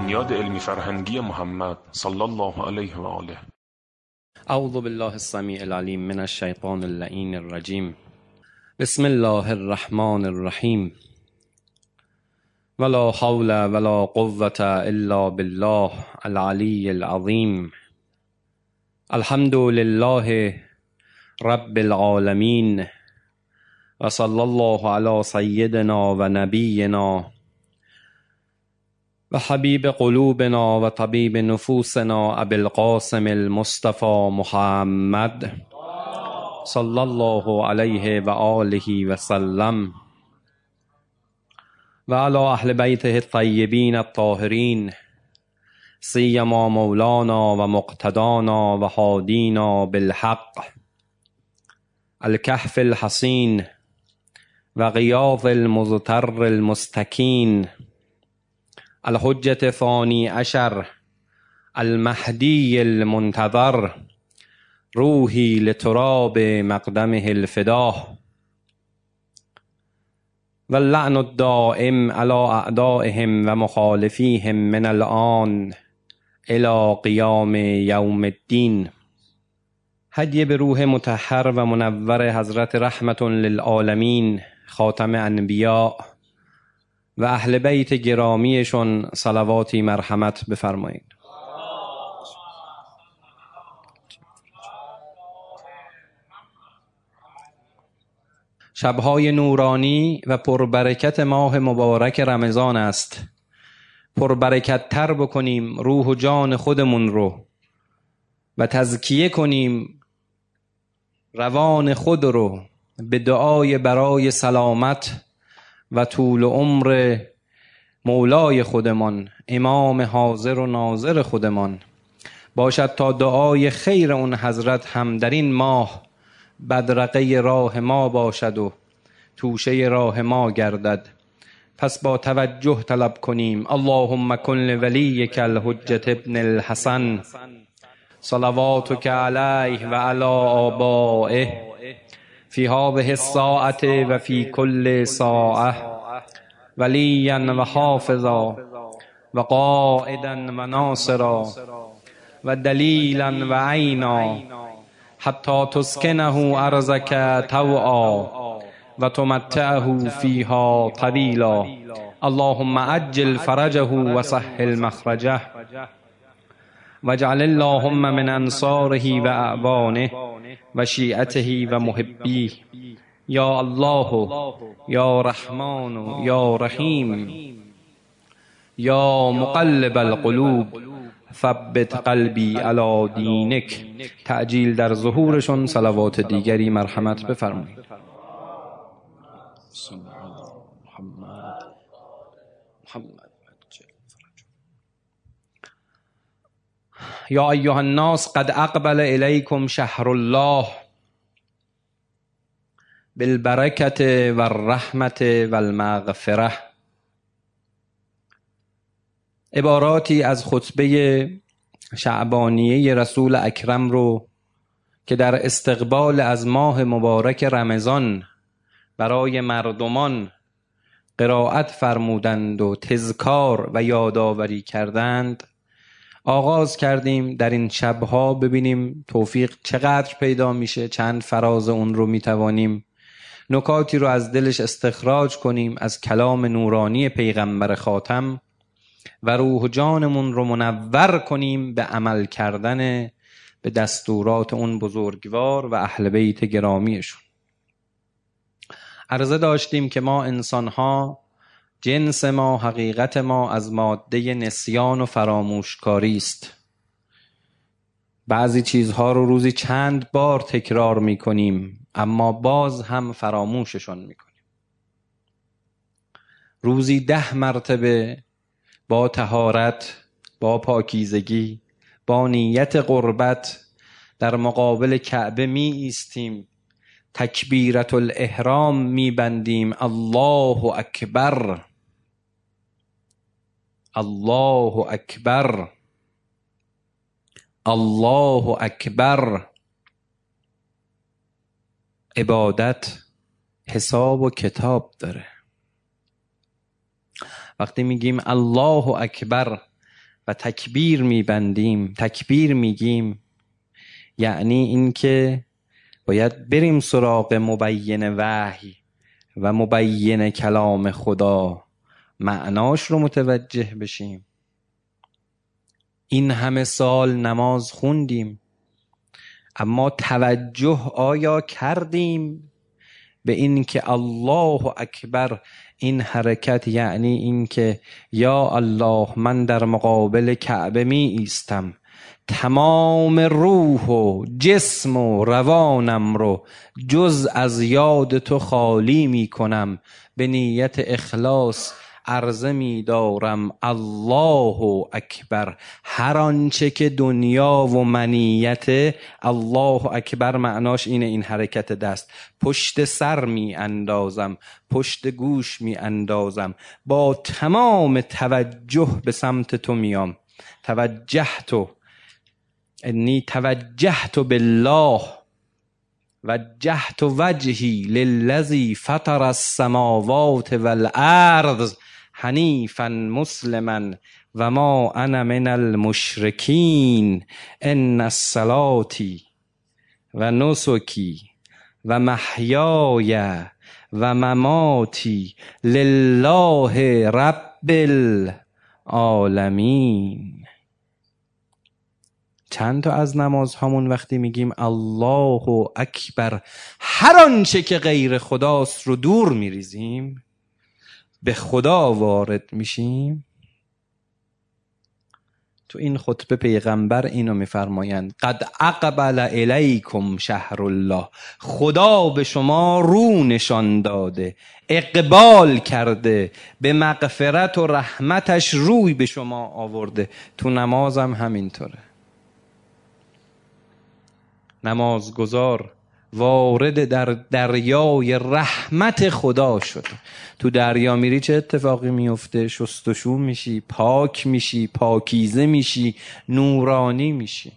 بنیاد علمی فرهنگی محمد صلی الله علیه و آله. اعوذ بالله السمیع العلیم من الشیطان اللعین الرجیم. بسم الله الرحمن الرحیم. ولا حول ولا قوة الا بالله العلی العظیم. الحمد لله رب العالمین و صلی الله علی سیدنا و نبینا و حبیب قلوبنا و طبیب نفوسنا ابی القاسم المصطفى محمد صلی الله علیه و آله و سلم و علی اهل بیته الطیبین الطاهرین سیما مولانا و مقتدانا و هادینا بالحق الکهف الحصین و غیاظ المضطر المستکین الحجة ثانی عشر المهدی المنتظر روحی لتراب مقدمه الفداه واللعن الدائم على اعدائهم و مخالفیهم من الآن الى قیام یوم الدین. هدیه به روح مطهر و منور حضرت رحمت للعالمین خاتم انبیاء و اهل بیت گرامیشون صلواتی مرحمت بفرمایید. شبهای نورانی و پربرکت ماه مبارک رمضان است. پربرکت تر بکنیم روح و جان خودمون رو و تزکیه کنیم روان خود رو به دعای برای سلامت و طول عمر مولای خودمان امام حاضر و ناظر خودمان باشد تا دعای خیر اون حضرت هم در این ماه بدرقه راه ما باشد و توشه راه ما گردد. پس با توجه طلب کنیم. اللهم کن لولیک الحجة ابن الحسن صلواتک علیه و علی آبائه فی هذه الساعة و فی کل ساعة ولیا و حافظا و قائدا و ناصرا و دلیلا و عینا حتی تسکنه ارضک طوعا و تمتعه فیها طویلا. اللهم عجل فرجه و سهل مخرجه واجعل اللهم من انصاره و اعوانه و شیعته و محبیه. یا الله یا رحمان یا رحیم یا مقلب القلوب ثبت قلبی علی دینک. تعجیل در ظهورشون صلوات دیگری مرحمت بفرمایید. یا ایها الناس قد اقبل الیکم شهر الله بالبرکة و الرحمة و المغفرة. عباراتی از خطبه شعبانیه رسول اکرم رو که در استقبال از ماه مبارک رمضان برای مردمان قرائت فرمودند و تذکار و یادآوری کردند آغاز کردیم. در این شبها ببینیم توفیق چقدر پیدا میشه، چند فراز اون رو میتوانیم نکاتی رو از دلش استخراج کنیم از کلام نورانی پیغمبر خاتم و روح جانمون رو منور کنیم به عمل کردن به دستورات اون بزرگوار و اهل بیت گرامیشون. عرضه داشتیم که ما انسان‌ها جنس ما، حقیقت ما از ماده نسیان و فراموشکاری است. بعضی چیزها رو روزی چند بار تکرار می‌کنیم اما باز هم فراموششون می‌کنیم. روزی 10 مرتبه با طهارت، با پاکیزگی، با نیت قربت در مقابل کعبه می ایستیم، تکبیرت الاحرام می بندیم. الله اکبر، الله اکبر، الله اکبر. عبادت حساب و کتاب داره. وقتی میگیم الله اکبر و تکبیر میبندیم، تکبیر میگیم، یعنی این که باید بریم سراغ مبین وحی و مبین کلام خدا، معناش رو متوجه بشیم. این همه سال نماز خوندیم، اما توجه آیا کردیم به این که الله اکبر این حرکت یعنی این که یا الله من در مقابل کعبه می ایستم، تمام روح و جسم و روانم رو جز از یاد تو خالی می کنم، به نیت اخلاص عرضه می دارم الله اکبر. هر آنچه که دنیا و منیت، الله اکبر معناش اینه، این حرکت دست. پشت سر می اندازم، پشت گوش می اندازم، با تمام توجه به سمت تو میام. انی توجهت بالله وجهت وجهی للذی فطر السماوات والارض حنیفا مسلما و ما انا من المشرکین ان صلاتی و نسکی و محیای و مماتی لله رب العالمین. چند تا از نماز همون وقتی میگیم الله اکبر، هر آنچه که غیر خداست رو دور میریزیم، به خدا وارد میشیم. تو این خطبه پیغمبر اینو میفرمایند قد اقبل الیکم شهر الله، خدا به شما رو نشان داده، اقبال کرده، به مغفرت و رحمتش روی به شما آورده. تو نمازم همینطوره. نمازگزار وارد در دریای رحمت خدا شده. تو دریا میری چه اتفاقی میفته؟ شستشو میشی، پاک میشی، پاکیزه میشی، نورانی میشی.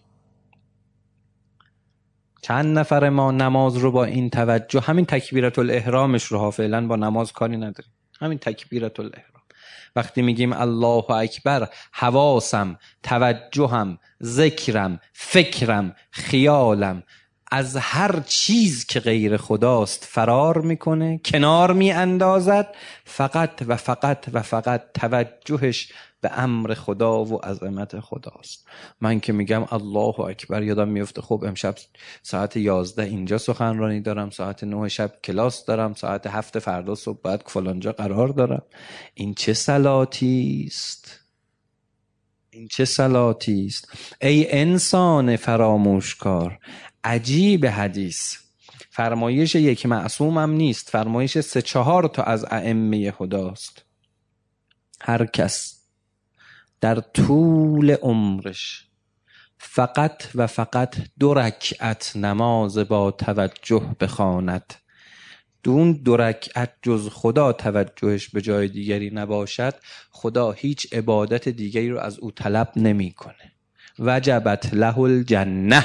چند نفر ما نماز رو با این توجه، همین تکبیرت الاحرامش رو فعلا با نماز کاری نداریم، همین تکبیرت الاحرام، وقتی میگیم الله اکبر، حواسم، توجهم، ذکرم، فکرم، خیالم از هر چیز که غیر خداست فرار میکنه، کنار میاندازد، فقط و فقط و فقط توجهش به امر خدا و عظمت خداست. من که میگم الله اکبر یادم میفته خب امشب ساعت 11 اینجا سخنرانی دارم، ساعت 9 شب کلاس دارم، ساعت 7 فردا صبح بعد فلانجا قرار دارم. این چه صلاتی است؟ این چه صلاتی است؟ ای انسان فراموشکار، عجیب حدیث، فرمایش یک معصوم هم نیست، فرمایش 3-4 تا از ائمه خداست. هر کس در طول عمرش فقط و فقط 2 رکعت نماز با توجه بخواند، دون 2 رکعت جز خدا توجهش به جای دیگری نباشد، خدا هیچ عبادت دیگری رو از او طلب نمیکنه. وجبت له الجنه.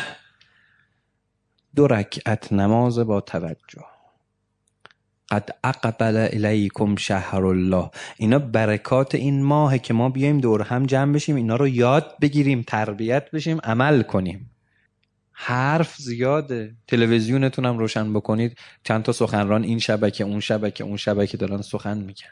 2 رکعت نماز با توجه. قد اقبل الیکم شهر الله. اینا برکات این ماهه که ما بیایم دور هم جمع بشیم، اینا رو یاد بگیریم، تربیت بشیم، عمل کنیم. حرف زیاده. تلویزیونتون هم روشن بکنید، چند تا سخنران این شبکه اون شبکه اون شبکه دارن سخن میگن.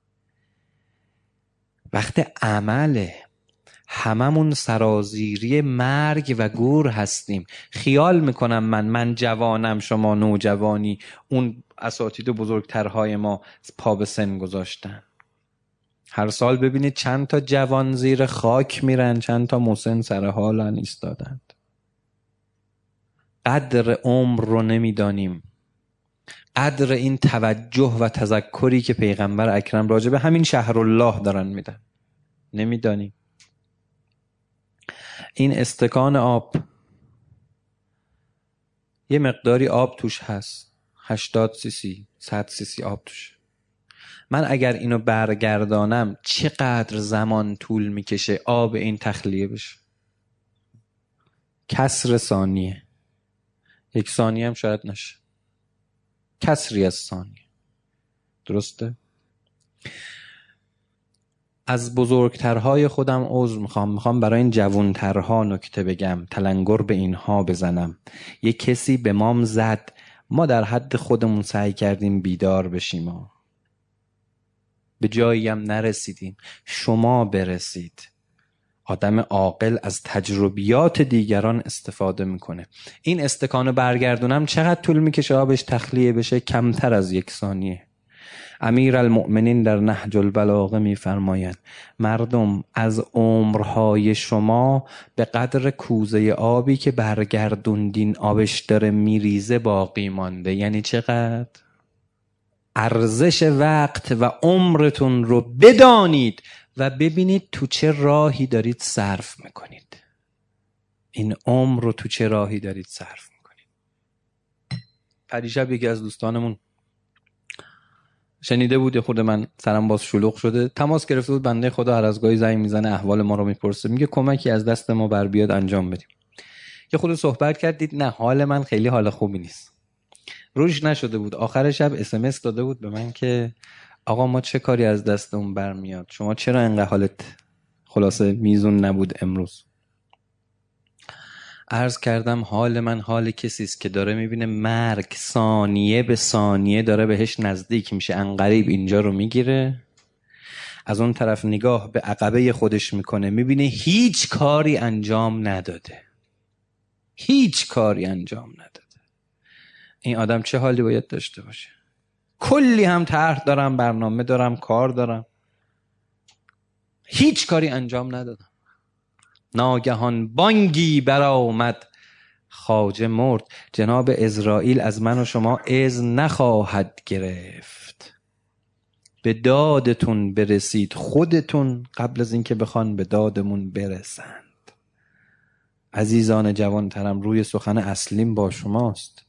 وقت عمله. هممون سرازیری مرگ و گور هستیم. خیال میکنم من جوانم، شما نوجوانی، اون اساتید بزرگترهای ما پا به سن گذاشتن. هر سال ببینید چند تا جوان زیر خاک میرن، چند تا مسن سر حالن ایستادند. قدر عمر رو نمیدانیم، قدر این توجه و تذکری که پیغمبر اکرم راجع به همین شهر الله دارن میدن نمیدانیم. این استکان آب یه مقداری آب توش هست، 80 سیسی 100 سیسی آب توش. من اگر اینو برگردانم چقدر زمان طول میکشه آب این تخلیه بشه؟ کسر ثانیه، 1 ثانیه هم شاید نشه، کسری از ثانیه. درسته؟ از بزرگترهای خودم عذر میخوام برای این جوانترها نکته بگم، تلنگر به اینها بزنم. یک کسی به مام زد، ما در حد خودمون سعی کردیم بیدار بشیم، به جایی هم نرسیدیم. شما برسید. آدم عاقل از تجربیات دیگران استفاده میکنه. این استکانو برگردونم چقدر طول میکشه آبش تخلیه بشه؟ کمتر از 1 ثانیه. امیرالمؤمنین در نهج البلاغه میفرمایند مردم از عمرهای شما به قدر کوزه آبی که برگردوندین آبش داره میریزه باقی مانده. یعنی چقدر؟ ارزش وقت و عمرتون رو بدانید و ببینید تو چه راهی دارید صرف میکنید. این عمر رو تو چه راهی دارید صرف میکنید. پریشب یکی از دوستانمون شنیده بود، خود من سرم باز شلوغ شده، تماس گرفته بود. بنده خدا هر از گاهی زنگ میزنه، احوال ما رو میپرسه، میگه کمکی از دست ما بر بیاد انجام بدیم. یه خود صحبت کردید، نه حال من خیلی حال خوبی نیست، روش نشده بود. آخر شب SMS داده بود به من که آقا ما چه کاری از دستمون برمیاد، شما چرا اینقدر حالت خلاصه میزون نبود امروز؟ عرض کردم حال من حال کسی است که داره میبینه مرگ ثانیه به ثانیه داره بهش نزدیک میشه، عنقریب اینجا رو میگیره، از اون طرف نگاه به عقبه خودش میکنه، میبینه هیچ کاری انجام نداده، هیچ کاری انجام نداده. این آدم چه حالی باید داشته باشه؟ کلی هم طرح دارم، برنامه دارم، کار دارم، هیچ کاری انجام ندادم. ناگهان بانگی برآمد، خواجه مرد. جناب عزرائیل از من و شما اذن نخواهد گرفت. به دادتون برسید خودتون قبل از اینکه بخوان به دادمون برسند. عزیزان جوانترم، روی سخن اصلیم با شماست.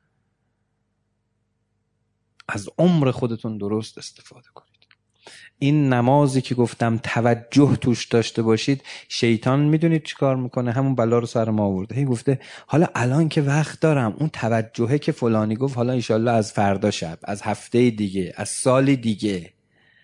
از عمر خودتون درست استفاده کنید. این نمازی که گفتم توجه توش داشته باشید، شیطان میدونید چی کار میکنه؟ همون بلا رو سر ما آورده. هی گفته حالا الان که وقت دارم، اون توجهه که فلانی گفت حالا انشالله از فردا شب، از هفته دیگه، از سال دیگه.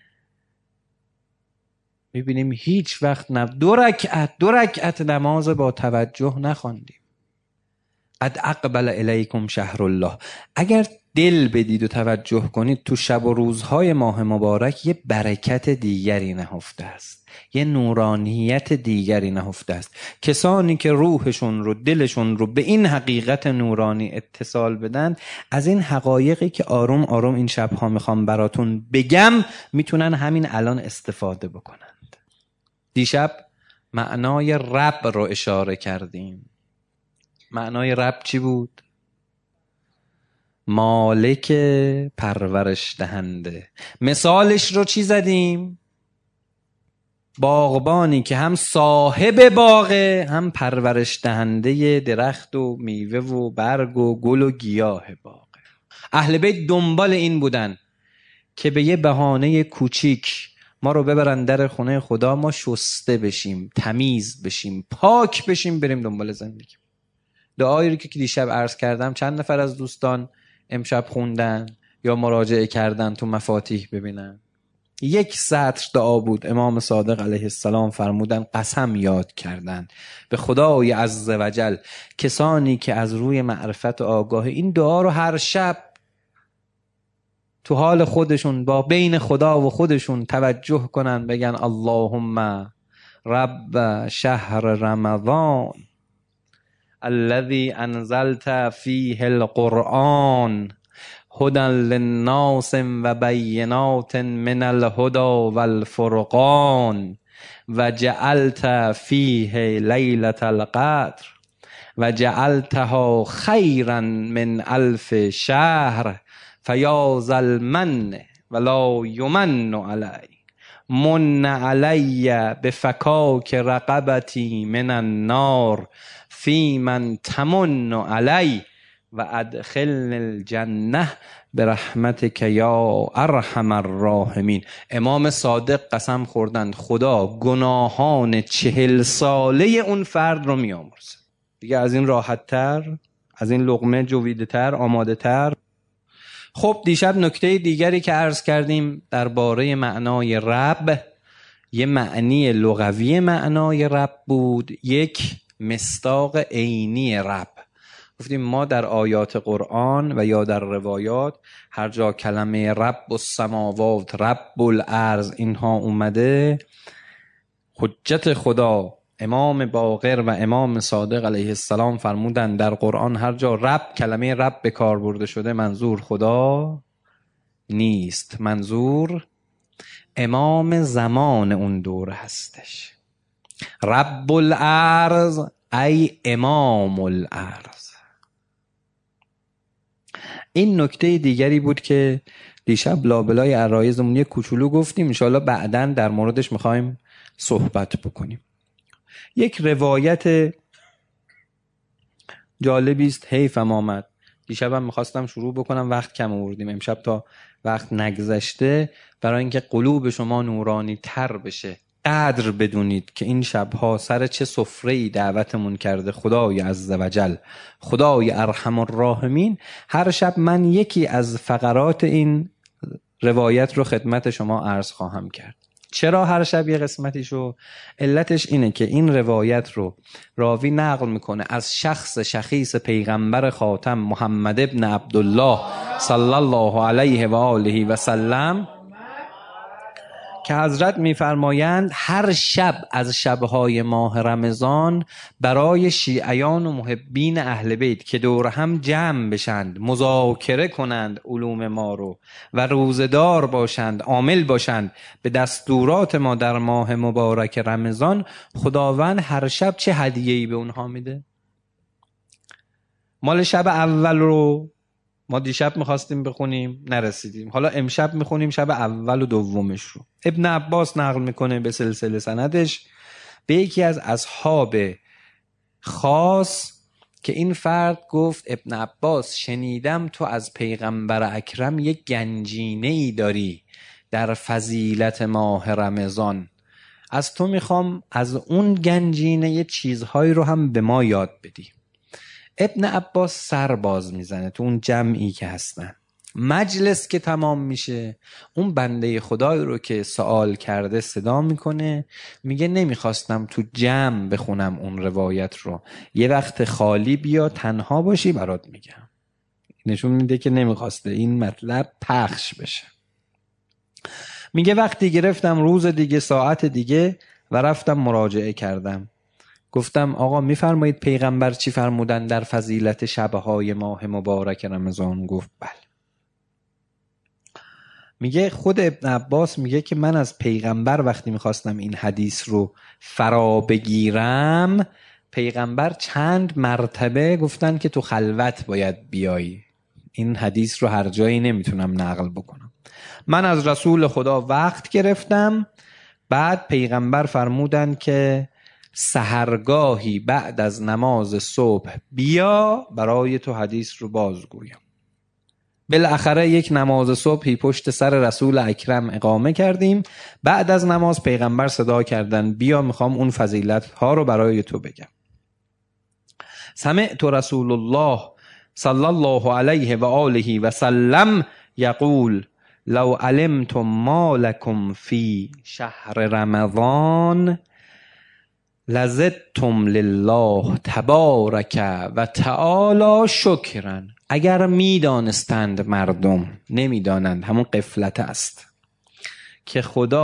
میبینیم هیچ وقت دو رکعت نماز با توجه نخواندیم. قد اقبل الیکم شهر الله. اگر دل بدید و توجه کنید، تو شب و روزهای ماه مبارک یه برکت دیگری نهفته است، یه نورانیت دیگری نهفته است. کسانی که روحشون رو، دلشون رو به این حقیقت نورانی اتصال بدن، از این حقایقی که آروم آروم این شبها میخوام براتون بگم میتونن همین الان استفاده بکنند. دیشب معنای رب رو اشاره کردیم. معنای رب چی بود؟ مالک پرورش دهنده. مثالش رو چی زدیم؟ باغبانی که هم صاحب باغه، هم پرورش دهنده درخت و میوه و برگ و گل و گیاه باغه. اهل بیت دنبال این بودن که به یه بهانه کوچیک ما رو ببرن در خونه خدا، ما شسته بشیم، تمیز بشیم، پاک بشیم، بریم دنبال زندگی. دعایی رو که دیشب عرض کردم چند نفر از دوستان امشب خوندن یا مراجعه کردن تو مفاتیح ببینن؟ 1 سطر دعا بود. امام صادق علیه السلام فرمودن، قسم یاد کردن به خدای عز و جل کسانی که از روی معرفت و آگاه این دعا رو هر شب تو حال خودشون با بین خدا و خودشون توجه کنن، بگن اللهم رب شهر رمضان الذي انزلت فيه القرآن هدى للناس و بینات من الهدى والفرقان و جعلت فيه لیلة القدر و جعلتها خیرا من 1000 شهر فیا ذا المن ولا یمن علی من علی بفکاک رقبتی من النار فی من تمن علی و ادخلن الجنه برحمتک یا ارحم الراحمین. امام صادق قسم خوردند خدا گناهان 40 ساله اون فرد رو میامرزه. دیگه از این راحت تر، از این لقمه جویده تر، آماده تر. خب دیشب نکته دیگری که عرض کردیم درباره معنای رب یه معنی لغوی معنای رب بود، یک مصداق عینی رب. گفتیم ما در آیات قرآن و یا در روایات هر جا کلمه رب السماوات، رب الارض اینها اومده، حجت خدا امام باقر و امام صادق علیه السلام فرمودن در قرآن هر جا رب، کلمه رب به کار برده شده، منظور خدا نیست، منظور امام زمان اون دوره هستش. رب الارض ای امام الارض. این نکته دیگری بود که دیشب لابلای عرایزمون یک کوچولو گفتیم، انشاءالله بعداً در موردش میخوایم صحبت بکنیم. یک روایت جالبی است، حیفم آمد دیشبم میخواستم شروع بکنم، وقت کم آوردیم، امشب تا وقت نگذشته، برای اینکه قلوب شما نورانی تر بشه. قدر بدونید که این شبها سر چه سفره‌ای دعوتمون کرده خدای عزوجل، خدای ارحم الراحمین. هر شب من یکی از فقرات این روایت رو خدمت شما عرض خواهم کرد. چرا هر شب یه قسمتیشو؟ علتش اینه که این روایت رو راوی نقل میکنه از شخص شخیص پیغمبر خاتم محمد ابن عبدالله صلی الله علیه و آله و سلم که حضرت میفرمایند هر شب از شبهای ماه رمضان برای شیعیان و محبین اهل بیت که دور هم جمع بشند، مذاکره کنند علوم ما رو و روزدار باشند، عامل باشند به دستورات ما در ماه مبارک رمضان، خداوند هر شب چه هدیه‌ای به اونها میده؟ مال شب اول رو ما دیشب میخواستیم بخونیم نرسیدیم، حالا امشب میخونیم شب اول و دومش رو. ابن عباس نقل میکنه به سلسله سندش به یکی از اصحاب خاص که این فرد گفت ابن عباس شنیدم تو از پیغمبر اکرم یک گنجینه‌ای داری در فضیلت ماه رمضان، از تو میخوام از اون گنجینه یه چیزهایی رو هم به ما یاد بدی. ابن عباس سر باز میزنه تو اون جمعی که هستن. مجلس که تمام میشه اون بنده خدای رو که سوال کرده صدا میکنه، میگه نمیخواستم تو جمع بخونم اون روایت رو، یه وقت خالی بیا تنها باشی برات میگم. نشون میده که نمیخواسته این مطلب پخش بشه. میگه وقتی گرفتم روز دیگه ساعت دیگه و رفتم مراجعه کردم، گفتم آقا میفرمایید پیغمبر چی فرمودن در فضیلت شبهای ماه مبارک رمضان؟ گفت بله. میگه خود ابن عباس میگه که من از پیغمبر وقتی میخواستم این حدیث رو فرا بگیرم، پیغمبر چند مرتبه گفتن که تو خلوت باید بیایی، این حدیث رو هر جایی نمیتونم نقل بکنم. من از رسول خدا وقت گرفتم، بعد پیغمبر فرمودن که سحرگاهی بعد از نماز صبح بیا برای تو حدیث رو بازگویم. بالاخره یک نماز صبحی پشت سر رسول اکرم اقامه کردیم. بعد از نماز پیغمبر صدا کردن بیا میخوام اون فضیلت ها رو برای تو بگم. سمعت رسول الله صلی الله علیه و آله و سلم یقول لو علمتم ما لکم فی شهر رمضان لزدتم لله تبارک و تعالی شکرا. اگر میدانستند مردم، نمیدانند همون غفلت است، که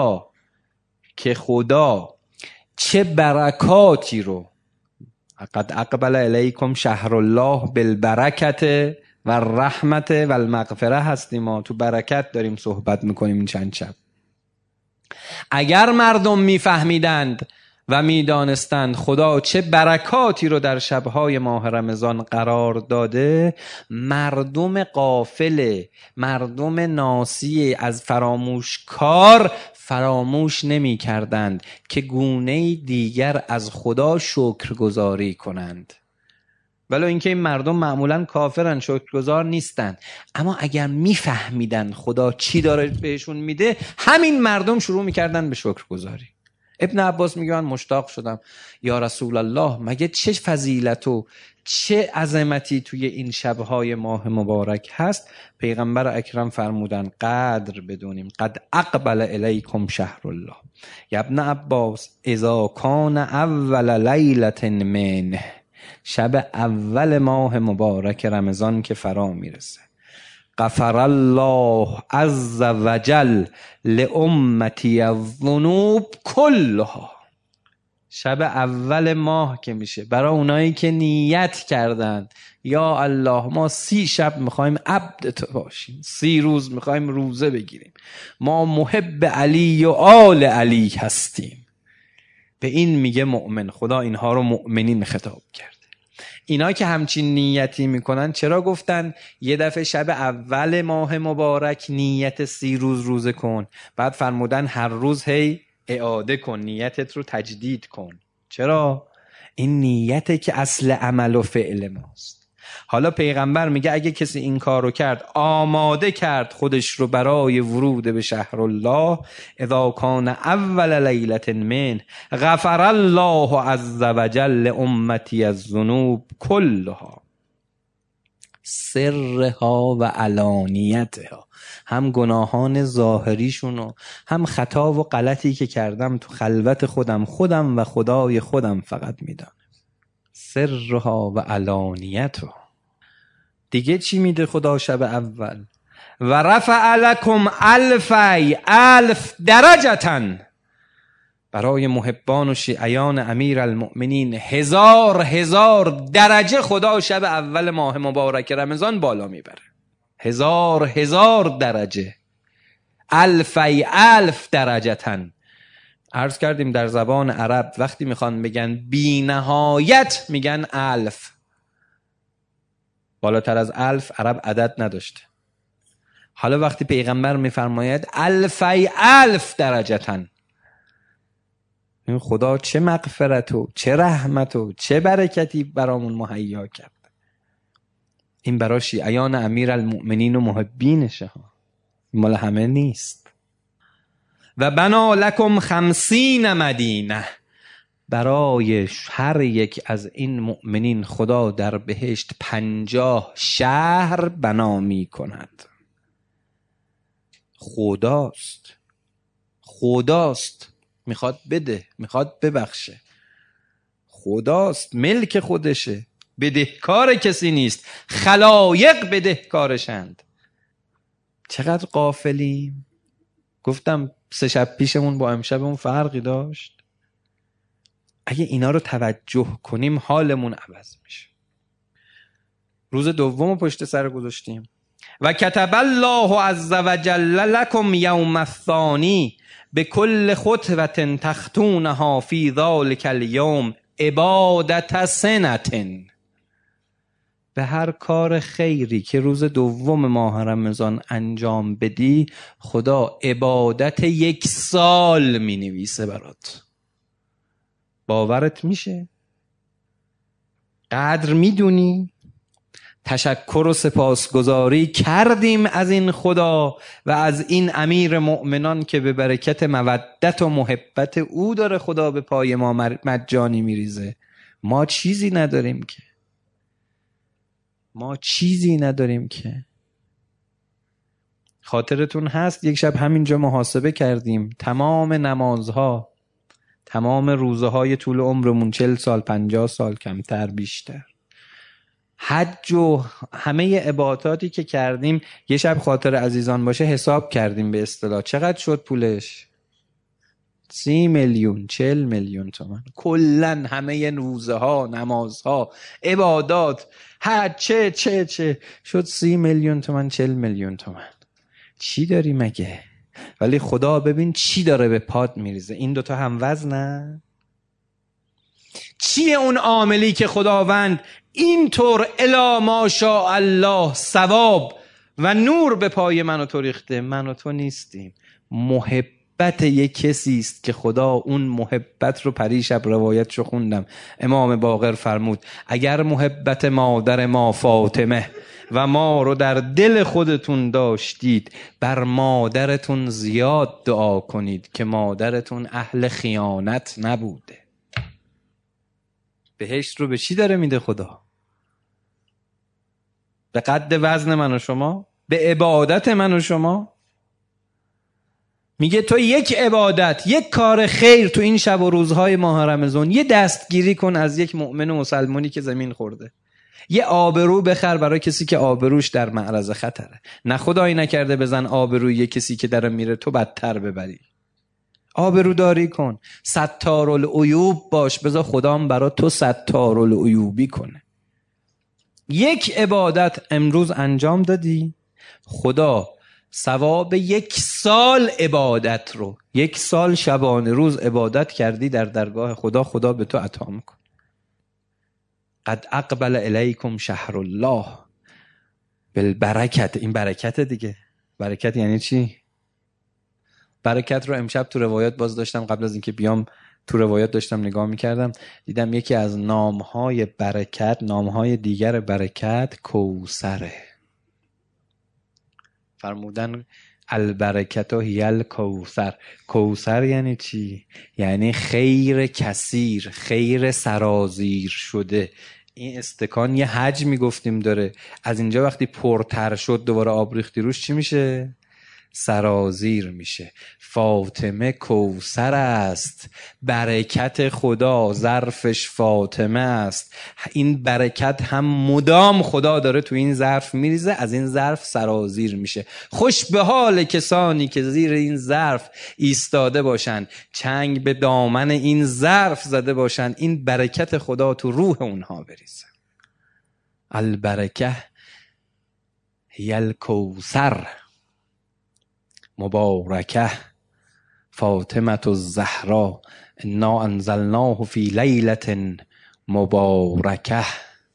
خدا چه برکاتی رو، قد اقبل الیکم شهر الله بالبرکت و الرحمت و المغفره هستیم، ما تو برکت داریم صحبت میکنیم این چند شب. اگر مردم میفهمیدند و میدانستند خدا چه برکاتی رو در شبهای ماه رمضان قرار داده، مردم غافل، مردم ناسی از فراموش کار فراموش نمی کردند که گونه دیگر از خدا شکرگزاری کنند. ولو اینکه این مردم معمولا کافرن، شکرگزار نیستن، اما اگر میفهمیدن خدا چی داره بهشون میده، همین مردم شروع میکردن به شکرگزاری. ابن عباس میگه من مشتاق شدم یا رسول الله مگه چه فضیلت و چه عظمتی توی این شبهای ماه مبارک هست؟ پیغمبر اکرم فرمودن قدر بدونیم قد اقبل الیکم شهر الله یا ابن عباس اذا کان اول لیلة منه، شب اول ماه مبارک رمضان که فرا میرسه، غفر الله عز وجل لامتی الذنوب کلها، شب اول ماه که میشه برای اونایی که نیت کردن یا الله ما 30 شب میخوایم عبد تو باشیم، 30 روز میخوایم روزه بگیریم، ما محب علی و آل علی هستیم، به این میگه مؤمن. خدا اینها رو مؤمنین خطاب کرده. اینا که همچین نیتی میکنن چرا گفتن یه دفعه شب اول ماه مبارک نیت 30 روز روزه کن، بعد فرمودن هر روز هی اعاده کن، نیتت رو تجدید کن؟ چرا؟ این نیته که اصل عمل و فعل ماست. حالا پیغمبر میگه اگه کسی این کار رو کرد، آماده کرد خودش رو برای ورود به شهر الله، اذا کان اول لیلة من غفر الله عز وجل امتی الذنوب کلها، سرها و علانیتها، هم گناهان ظاهریشونو هم خطا و غلطی که کردم تو خلوت خودم و خدای خودم فقط میدانم. سرها و علانیتها. دیگه چی میده خدا شب اول؟ و رفع لکم الف درجتن، برای محبان و شیعیان امیر المؤمنین 1000 درجه خدا شب اول ماه مبارک رمضان بالا میبره. 1000 درجه. الف درجتن. عرض کردیم در زبان عرب وقتی میخوان بگن بی نهایت میگن الف. بالاتر از 1000 عرب عدد نداشته. حالا وقتی پیغمبر میفرماید الف درجتن، این خدا چه مغفرت و چه رحمت و چه برکتی برامون مهیا کرد. این برای شیعیان امیر المؤمنین و محبینشه ها، مال همه نیست. و بنا لکم 50 مدینه، برای هر یک از این مؤمنین خدا در بهشت 50 شهر بنا می کند. خداست میخواد بده، میخواد ببخشه، خداست، ملک خودشه، بدهکار کسی نیست، خلایق بدهکارشند. چقدر غافلیم. گفتم 3 شب پیشمون با امشبمون فرقی داشت. اگه اینا رو توجه کنیم حالمون عوض میشه. روز دوم پشت سر گذاشتیم. و کتب الله عز وجل لکم یوم الثانی بكل خطوة تخطونها فی ذلک الیوم عبادت سنة. به هر کار خیری که روز دوم ماه رمضان انجام بدی خدا عبادت 1 سال می نویسه برات. باورت میشه؟ قدر میدونی؟ تشکر و سپاسگزاری کردیم از این خدا و از این امیر مؤمنان که به برکت مودت و محبت او داره خدا به پای ما مجانی میریزه. ما چیزی نداریم که. خاطرتون هست یک شب همینجا محاسبه کردیم تمام نمازها، تمام روزه های طول عمرمون، 40 سال 50 سال کمتر بیشتر، حج و همه عباداتی که کردیم، یه شب خاطر عزیزان باشه حساب کردیم به اصطلاح چقدر شد پولش؟ 30 میلیون 40 میلیون تومان. کلن همه روزه ها، نمازها، عبادات، حج چه شد 30 میلیون تومان 40 میلیون تومان. چی داری مگه؟ ولی خدا ببین چی داره به پاد میریزه. این دوتا هم وزنه. چیه اون عاملی که خداوند اینطور الی ماشاء الله ثواب و نور به پای من و تو ریخته؟ من و تو نیستیم، محب محبت یک کسی است که خدا اون محبت رو پریشب روایتشو خوندم. امام باقر فرمود اگر محبت مادر ما فاطمه و ما رو در دل خودتون داشتید، بر مادرتون زیاد دعا کنید که مادرتون اهل خیانت نبوده. بهشت رو به چی داره میده خدا؟ به قد وزن من و شما؟ به عبادت من و شما؟ میگه تو یک عبادت، یک کار خیر تو این شب و روزهای ماه رمضان، یه دستگیری کن از یک مؤمن و مسلمانی که زمین خورده، یه آبرو بخر برای کسی که آبروش در معرض خطره. نه خدایی نکرده بزن آبروی یه کسی که داره میره تو بدتر ببری. آبرو داری کن، ستارالعیوب باش، بذار خدام برای تو ستارالعیوبی کنه. یک عبادت امروز انجام دادی، خدا ثواب 1 سال عبادت رو، 1 سال شبانه روز عبادت کردی در درگاه خدا، خدا به تو عطا میکنه. قد اقبل الیکم شهر الله بالبرکت. این برکت دیگه. برکت یعنی چی؟ برکت رو امشب تو روایات باز داشتم، قبل از اینکه بیام تو روایات داشتم نگاه میکردم، دیدم یکی از نامهای برکت، نامهای دیگر برکت کوثره. فرمودن البرکت هی الکوثر. کوثر یعنی چی؟ یعنی خیر کثیر، خیر سرازیر شده. این استکان یه حجمی گفتیم داره، از اینجا وقتی پرتر شد دوباره آب ریختی روش چی میشه؟ سرازیر میشه. فاطمه کوثر است، برکت خدا ظرفش فاطمه است. این برکت هم مدام خدا داره تو این ظرف میریزه، از این ظرف سرازیر میشه. خوش به حال کسانی که زیر این ظرف ایستاده باشن، چنگ به دامن این ظرف زده باشن، این برکت خدا تو روح اونها بریزه. البرکه هی الکوثر مبارکه فاطمه الزهرا انا انزلناه فی لیلة مبارکه.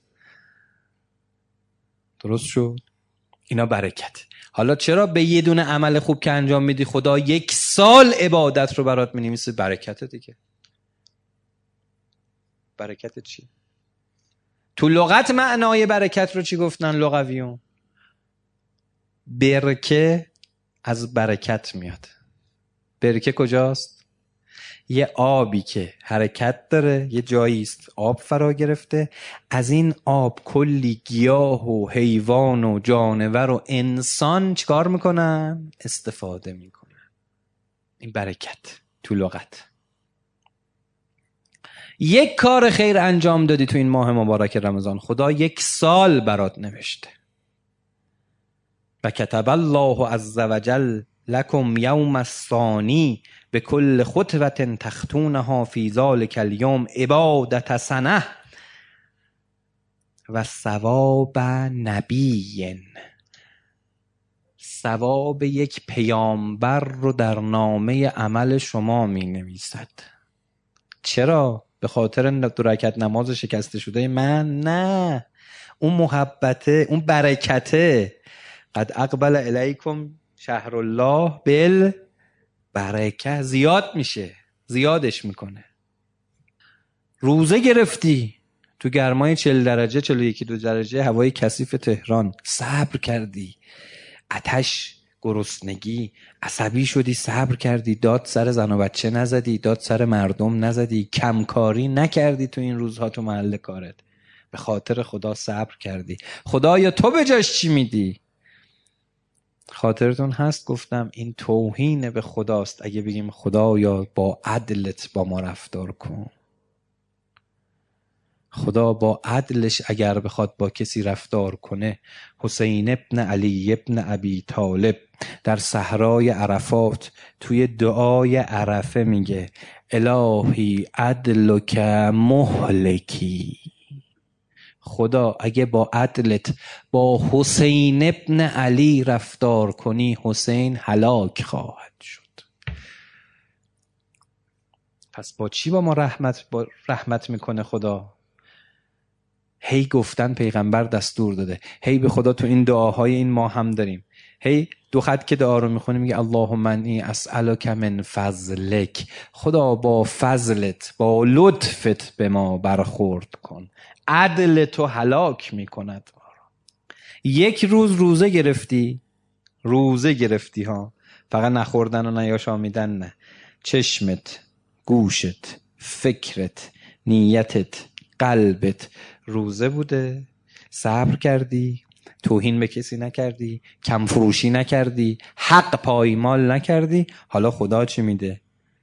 درست شد؟ اینا برکت. حالا چرا به یه دونه عمل خوب که انجام میدی خدا 1 سال عبادت رو برات مینویسه؟ برکت دیگه. برکت چی؟ تو لغت معنای برکت رو چی گفتن لغویون؟ برکه از برکت میاد. برکه کجاست؟ یه آبی که حرکت داره، یه جایی است آب فرا گرفته، از این آب کلی گیاه و حیوان و جانور و انسان چیکار میکنن؟ استفاده میکنن. این برکت تو لغت. یک کار خیر انجام دادی تو این ماه مبارک رمضان، خدا 1 سال برات نوشته. و کتب الله عز وجل لکم یوم الثانی به کل خطوة تختونها فی ذلک الیوم عبادت سنه و ثواب نبی. ثواب یک پیامبر رو در نامه عمل شما می نویسد. چرا؟ به خاطر 2 رکعت نماز شکسته شده من؟ نه، اون محبته، اون برکته. قد اقبل الیکم شهر الله بالبرکه. زیاد میشه، زیادش میکنه. روزه گرفتی تو گرمای 40 درجه 41 درجه هوای کثیف تهران، صبر کردی، آتش، گرسنگی، عصبی شدی، صبر کردی، داد سر زن و بچه نزدی، داد سر مردم نزدی، کمکاری نکردی تو این روزها تو محل کارت، به خاطر خدا صبر کردی. خدایا تو به جاش چی میدی؟ خاطرتون هست گفتم این توهین به خداست اگه بگیم خدایا با عدلت با ما رفتار کن. خدا با عدلش اگر بخواد با کسی رفتار کنه، حسین ابن علی ابن ابی طالب در صحرای عرفات توی دعای عرفه میگه الهی عدلک مهلکی. خدا اگه با عدلت با حسین ابن علی رفتار کنی، حسین هلاک خواهد شد. پس با چی با ما رحمت میکنه خدا؟ هی گفتن پیغمبر دستور داده، هی به خدا تو این دعاهای این ما هم داریم هی 2 خط که دعا رو میخونی میگه اللهم انی اسألک من فضلک، خدا با فضلت با لطفت به ما برخورد کن، عدل تو هلاک میکند. 1 روز روزه گرفتی ها، فقط نخوردن و نیاشامیدن نه، چشمت، گوشت، فکرت، نیتت، قلبت روزه بوده، صبر کردی، توهین به کسی نکردی، کم فروشی نکردی، حق پایمال نکردی. حالا خدا چی میده؟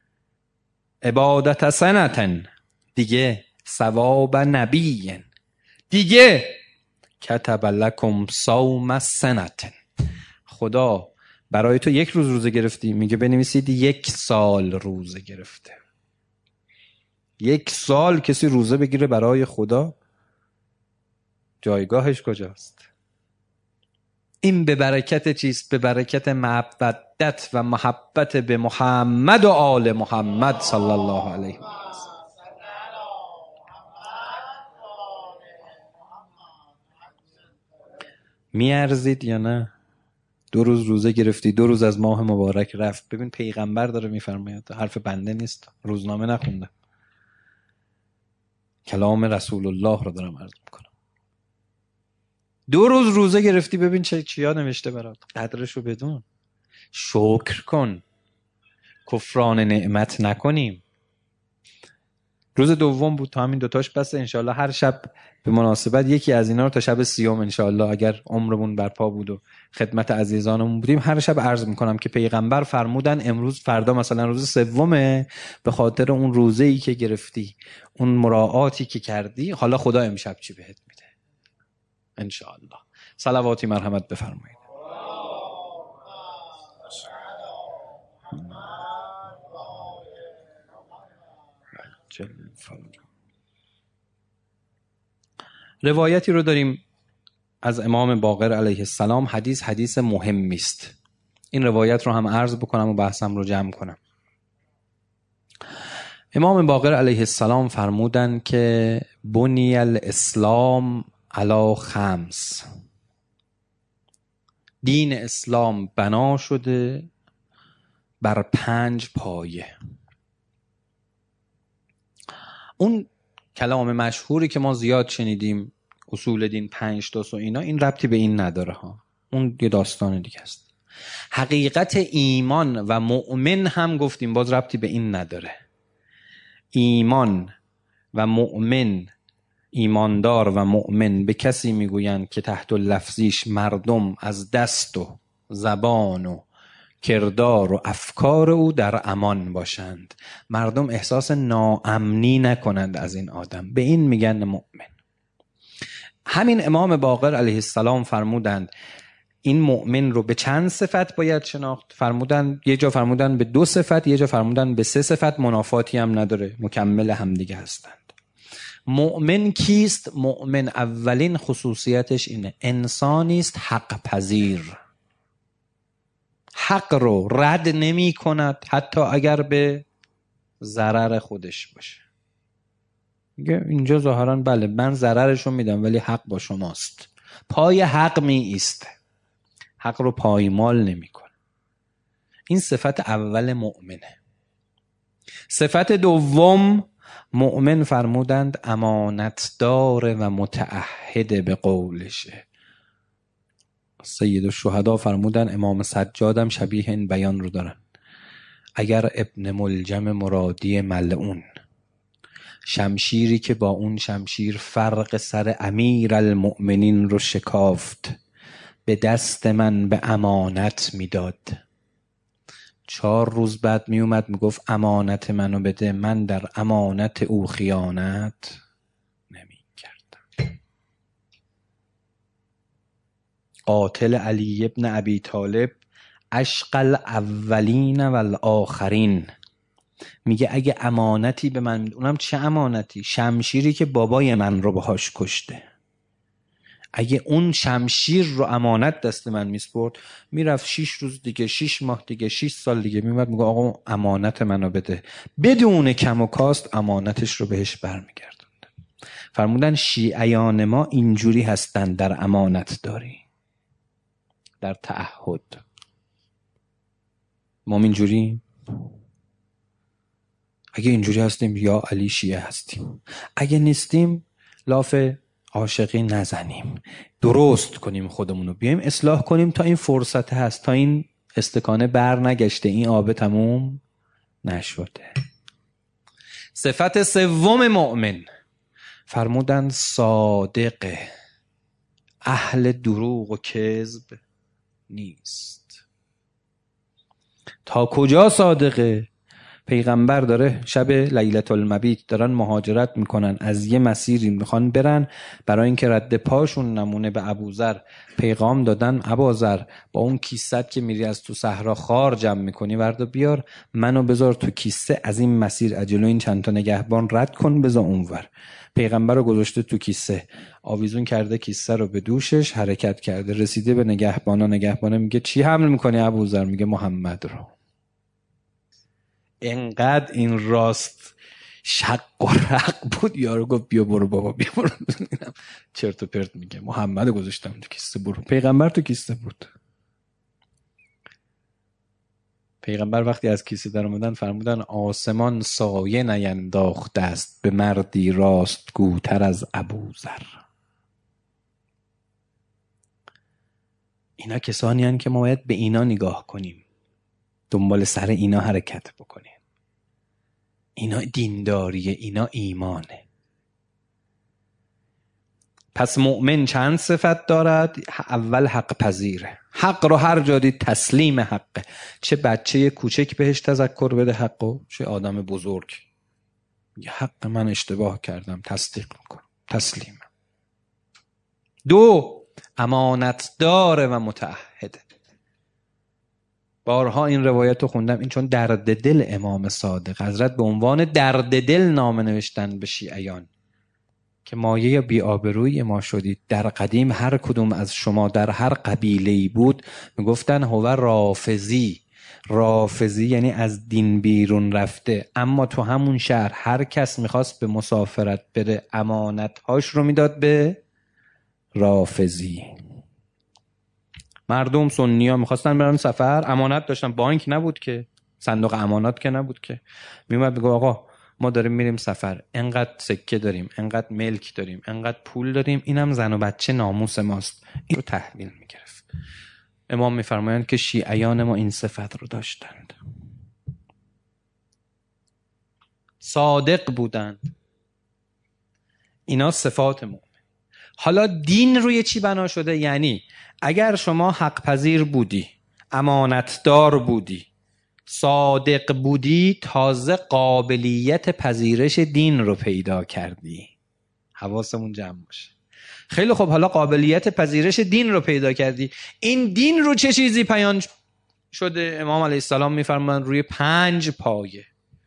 عبادت سنتن، دیگه ثواب نبی، دیگه کتب لکم صوم سنتن. خدا برای تو 1 روز روزه گرفتی، میگه بنویسید 1 سال روزه گرفته. 1 سال کسی روزه بگیره برای خدا، جایگاهش کجاست؟ این به برکت چیست؟ به برکت مودت و محبت به محمد و آل محمد صلی الله علیه و آله. میارزید یا نه؟ 2 روز روزه گرفتی، 2 روز از ماه مبارک رفت. ببین پیغمبر داره میفرماید، حرف بنده نیست، روزنامه نخوندم، کلام رسول الله رو دارم عرض میکنم. 2 روز روزه گرفتی، ببین چیا نوشته برات، قدرشو بدون، شکر کن، کفران نعمت نکنیم. روز دوم بود، تا همین 2 تاش بس. انشالله هر شب به مناسبت یکی از اینا رو تا شب 30 انشالله اگر عمرمون برپا بود و خدمت عزیزانمون بودیم هر شب عرض میکنم که پیغمبر فرمودن امروز فردا مثلا روز 3 به خاطر اون روزه‌ای که گرفتی، اون مراعاتی که کردی، حالا خدا امشب چی بهت میده انشالله. صلواتی مرحمت بفرمایید. روایتی رو داریم از امام باقر علیه السلام. حدیث مهمی است. این روایت رو هم عرض بکنم و بحثم رو جمع کنم. امام باقر علیه السلام فرمودن که بنی الاسلام علی 5، دین اسلام بنا شده بر 5 پایه. اون کلام مشهوری که ما زیاد شنیدیم، اصول دین 5 تاست و اینا، این ربطی به این نداره ها، اون یه داستان دیگه است. حقیقت ایمان و مؤمن هم گفتیم باز ربطی به این نداره. ایمان و مؤمن، ایماندار و مؤمن به کسی میگویند که تحت لفظیش مردم از دست و زبان و کردار و افکار او در امان باشند، مردم احساس ناامنی نکنند از این آدم، به این میگن مؤمن. همین امام باقر علیه السلام فرمودند این مؤمن رو به چند صفت باید شناخت. فرمودن یه جا فرمودن به 2 صفت، یه جا فرمودن به 3 صفت، منافاتی هم نداره، مکمل هم دیگه هستند. مؤمن کیست؟ مؤمن اولین خصوصیتش اینه انسانی است حق پذیر، حق رو رد نمی کند حتی اگر به ضرر خودش باشه. میگه اینجا ظاهرا بله من ضررشو میدم ولی حق با شماست، پای حق می ایسته، حق رو پایمال نمی کنه. این صفت اول مؤمنه. صفت دوم مؤمن فرمودند امانتدار و متعهد به قولشه. سید الشهدا فرمودن امام سجادم شبیه این بیان رو دارن. اگر ابن ملجم مرادی ملعون شمشیری که با اون شمشیر فرق سر امیر المؤمنین رو شکافت به دست من به امانت میداد، 4 روز بعد می اومد می گفت امانت منو بده، من در امانت او خیانت نمی کردم. قاتل علی ابن ابی طالب اشقل اولین و الاخرین میگه اگه امانتی به من، اونم چه امانتی؟ شمشیری که بابای من رو باهاش کشته. اگه اون شمشیر رو امانت دست من میسپرد، میرفت 6 روز دیگه، 6 ماه دیگه، 6 سال دیگه میومد میگه آقا امانت منو بده، بدون کم و کاست امانتش رو بهش برمیگردوند. فرمودن شیعیان ما اینجوری هستن در امانت داری. در تعهد. ما اینجوری؟ اگه اینجوری هستیم یا علی شیعه هستیم، اگه نیستیم لاف عاشقی نزنیم، درست کنیم خودمونو، بیایم اصلاح کنیم تا این فرصت هست، تا این استکانه بر نگشته، این آب تموم نشده. صفت سوم مؤمن فرمودن صادق، اهل دروغ و کذب نیست. تا کجا صادقه؟ پیغمبر داره شب لیلة المبیت دارن مهاجرت میکنن، از یه مسیری میخوان برن، برای اینکه رد پاشون نمونه به ابوذر پیغام دادن ابوذر با اون کیسه‌ت که میری از تو صحرا خار جمع میکنی وردا بیار، منو بذار تو کیسه، از این مسیر اجلو این چند تا نگهبان رد کن بذار اونور. پیغمبر رو گذاشته تو کیسه، آویزون کرده کیسه رو به دوشش، حرکت کرده، رسیده به نگهبانه میگه چی حمل میکنی ابوذر؟ میگه محمد رو. انقدر این راست شق و رق بود، یارو گفت بیا برو بابا بیا برو. چرت و پرت میگه، محمد گذاشتم تو کیسه، برو. پیغمبر تو کیسه بود. پیغمبر وقتی از کیسه در اومدن فرمودن آسمان سایه نینداخته است به مردی راست گوتر از ابوذر. اینا کسانی هستند که ما باید به اینا نگاه کنیم، دنبال سر اینا حرکت بکنیم. اینا دینداریه، اینا ایمانه. پس مؤمن چند صفت دارد؟ اول حق پذیره، حق رو هر جا دید تسلیم حقه، چه بچه کوچک بهش تذکر بده حقو، چه آدم بزرگ میگه حق من اشتباه کردم، تصدیق میکنم، تسلیمه. دو، امانتدار و متعهده. بارها این روایت رو خوندم، این چون درد دل امام صادق حضرت به عنوان درد دل نامه نوشتن به شیعیان که مایه بی‌آبرویی ما شدید. در قدیم هر کدوم از شما در هر قبیله‌ای بود میگفتن هو رافضی. رافضی یعنی از دین بیرون رفته، اما تو همون شهر هر کس میخواست به مسافرت بره امانتهاش رو میداد به رافضی. مردم سنی ها میخواستن برن سفر، امانت داشتن، بانک نبود که، صندوق امانات که نبود که، میومد بگو آقا ما داریم میریم سفر، انقدر سکه داریم، انقدر ملک داریم، انقدر پول داریم، اینم زن و بچه ناموس ماست، این رو تحویل میگرفت. امام میفرمایند که شیعیان ما این صفت رو داشتند، صادق بودند. اینا صفات مؤمن. حالا دین روی چی بنا شده؟ یعنی اگر شما حق پذیر بودی، امانتدار بودی، صادق بودی، تازه قابلیت پذیرش دین رو پیدا کردی. حواسمون جمع باشه. خیلی خب، حالا قابلیت پذیرش دین رو پیدا کردی، این دین رو چه چیزی بیان شده؟ امام علیه السلام میفرمایند روی 5 پایه.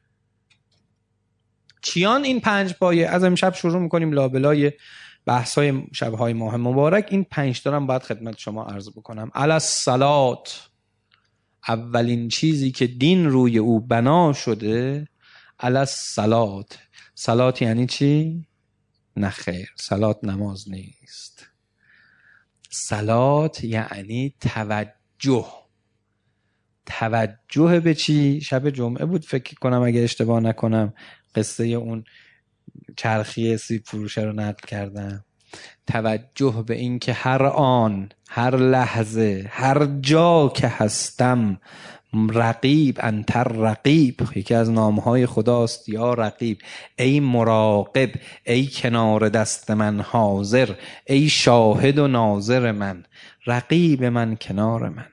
چیان این 5 پایه؟ از امشب شروع میکنیم لابلای بحث‌های شب‌های ماه مبارک. این 5 تا رو باید خدمت شما عرض بکنم. علی الصلات، اولین چیزی که دین روی او بنا شده علی الصلات. صلات یعنی چی؟ نه خیر، صلات نماز نیست. صلات یعنی توجه. توجه به چی؟ شب جمعه بود فکر کنم اگه اشتباه نکنم، قصه اون چرخی سیب فروشه رو نقل کردم. توجه به این که هر آن، هر لحظه، هر جا که هستم، رقیب، انتر رقیب، یکی از نامهای خداست، یا رقیب، ای مراقب، ای کنار دست من حاضر، ای شاهد و ناظر من، رقیب من کنار من.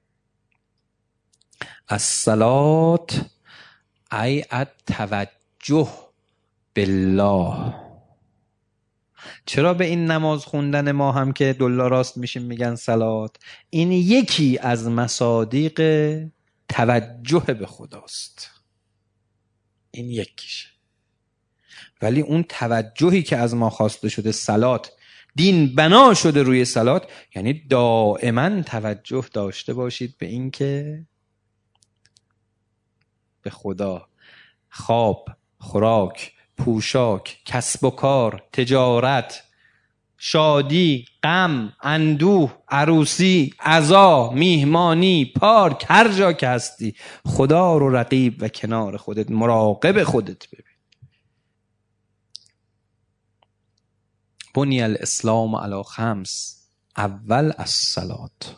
الصلات ای التوجه بالله. چرا به این نماز خوندن ما هم که دلا راست میشیم میگن صلات؟ این یکی از مصادیق توجه به خداست، این یکیشه. ولی اون توجهی که از ما خواسته شده صلات، دین بنا شده روی صلات، یعنی دائما توجه داشته باشید به این که به خدا، خواب، خوراک، پوشاک، کسب و کار، تجارت، شادی، غم، اندوه، عروسی، عزا، میهمانی، پارک، هر جا که هستی خدا رو رقیب و کنار خودت مراقب خودت ببین. بنی الاسلام علی خمس، اول الصلات.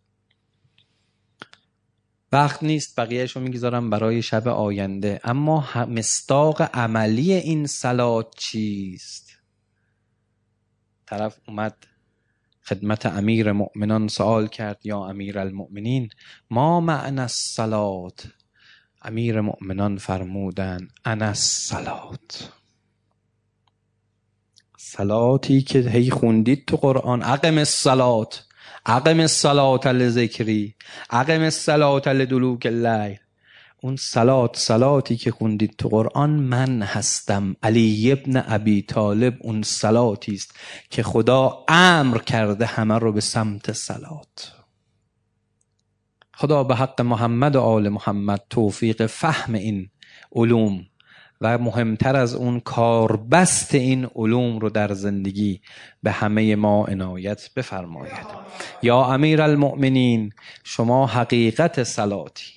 وقت نیست بقیهشو میگذارم برای شب آینده، اما مصداق عملی این صلات چیست؟ طرف اومد خدمت امیر مؤمنان سوال کرد یا امیر المؤمنین ما معنی الصلات؟ امیر مؤمنان فرمودن انا الصلات. صلاتی که هی خوندید تو قرآن، اقم الصلات، اقم الصلات لذکری، اقم الصلات لدلوک اللیل. اون صلاتی که خوندید تو قرآن من هستم، علی ابن ابی طالب. اون صلاتی است که خدا امر کرده همه رو به سمت صلات. خدا به حق محمد و آل محمد توفیق فهم این علوم و مهمتر از اون کاربست این علوم رو در زندگی به همه ما عنایت بفرماید. یا امیر المؤمنین، شما حقیقت صلاتی،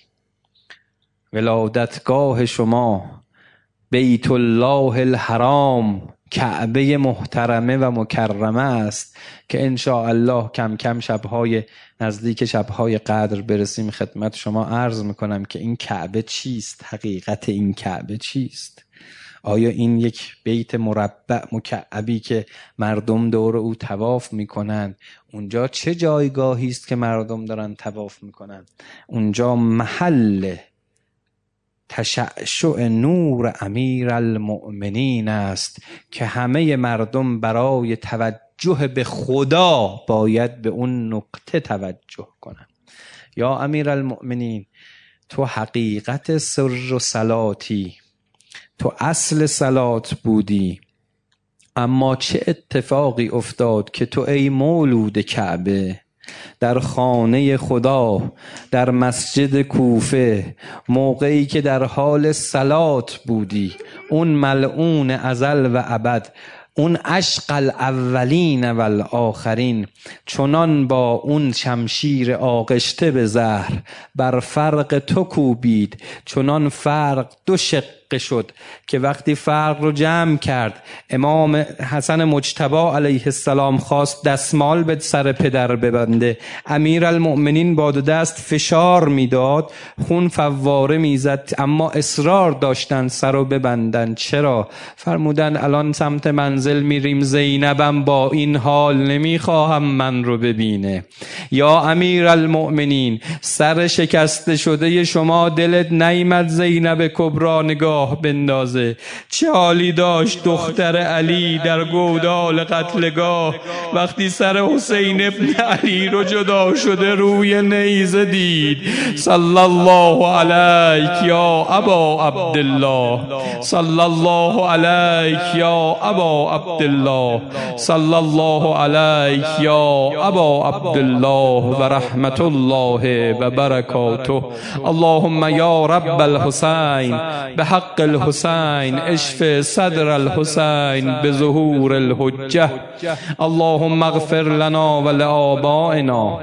ولادتگاه شما بیت الله الحرام، کعبه محترمه و مکرمه است که انشاءالله کم کم شبهای نزدیک شبهای قدر برسیم خدمت شما عرض میکنم که این کعبه چیست، حقیقت این کعبه چیست. آیا این یک بیت مربع مکعبی که مردم دور او طواف میکنن، اونجا چه جایگاهی است که مردم دارن طواف میکنن؟ اونجا محل تشعشع نور امیر المؤمنین است که همه مردم برای توجه به خدا باید به اون نقطه توجه کنن. یا امیر المؤمنین، تو حقیقت سر و صلاتی، تو اصل صلات بودی، اما چه اتفاقی افتاد که تو ای مولود کعبه در خانه خدا در مسجد کوفه موقعی که در حال صلات بودی، اون ملعون ازل و ابد، اون عشق الاولین و الاخرین، چنان با اون شمشیر آغشته به زهر بر فرق تو کوبید، چنان فرق دو شق شد که وقتی فرق رو جمع کرد امام حسن مجتبی علیه السلام خواست دستمال به سر پدر ببنده، امیر المؤمنین با دو دست فشار میداد، خون فواره میزد، اما اصرار داشتن سر رو ببندن. چرا؟ فرمودن الان سمت منزل میریم، زینبم با این حال نمیخواهم من رو ببینه. یا امیر المؤمنین، سر شکسته شده شما دلت نیامد زینب کبرا نگاه بندازه؟ چه حالی داشت دختر علی در گودال قتلگاه وقتی سر حسین ابن علی رو جدا شده روی نیزه دید؟ صلی الله علیک یا ابا عبدالله، صلی الله علیک یا ابا عبدالله، صلی الله علیک یا ابا عبدالله و رحمت الله و برکاته. اللهم یا رب الحسین به حق الحسین اشف صدر الحسین بظهور الحجه. اللهم اغفر لنا ولآبائنا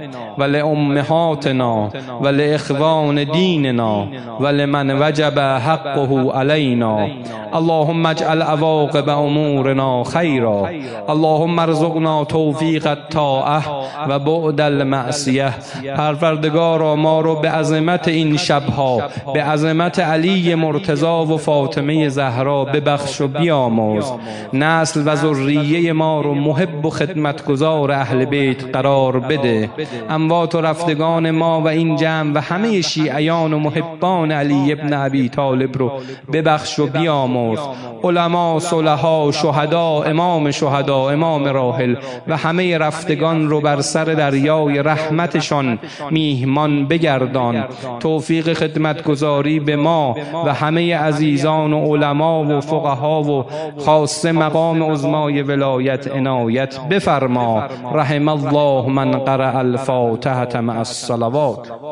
ولأمهاتنا ولإخوان دیننا ولمن وجب حقه علینا. اللهم اجعل عواقب امورنا خیرا. اللهم ارزقنا توفیق الطاعه و بعد المعصیه. پروردگارا ما رو به عظمت این شبها، به عظمت علی مرتضی و فاطمه زهرا ببخش و بیامرز. نسل و ذریه ما رو محب و خدمتگزار اهل بیت قرار بده. اموات و رفتگان ما و این جمع و همه شیعیان و محبان علی ابن ابی طالب رو ببخش و بیامرز. علما، صلحا، شهدا، امام شهدا، امام راحل و همه رفتگان رو بر سر دریای رحمتشان میهمان بگردان. توفیق خدمتگزاری به ما و همه عزیزان و علما و فقها و خاصه مقام عظمای ولایت عنایت بفرما. رحم الله من قرأ الفاتحة مع الصلوات.